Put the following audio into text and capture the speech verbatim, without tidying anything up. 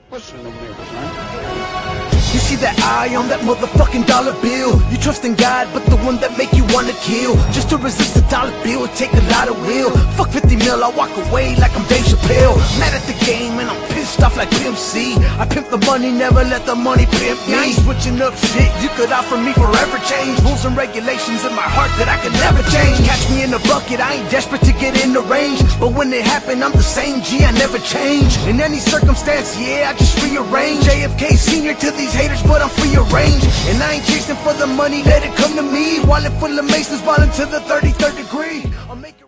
Pushing them niggas, man. You see that eye on that motherfucking dollar bill? You trust in God, but the one that make you wanna kill. Just to resist a dollar bill, it take a lot of will. Fuck fifty mil, I walk away like I'm Dave Chappelle. Mad at the game and I'm pissed off like Pimp C. I pimp the money, never let the money pimp me. I ain't switching up shit, you could offer me forever change. Rules and regulations in my heart that I could never change. Catch me in the bucket, I ain't desperate to get in the range. But when it happen, I'm the same G, I never change. In any circumstance, yeah, I just rearrange. J F K senior to these haters, but I'm free range. And I ain't chasing for the money, let it come to me. Wallet full of Masons, ballin' to the thirty-third degree. I'll make it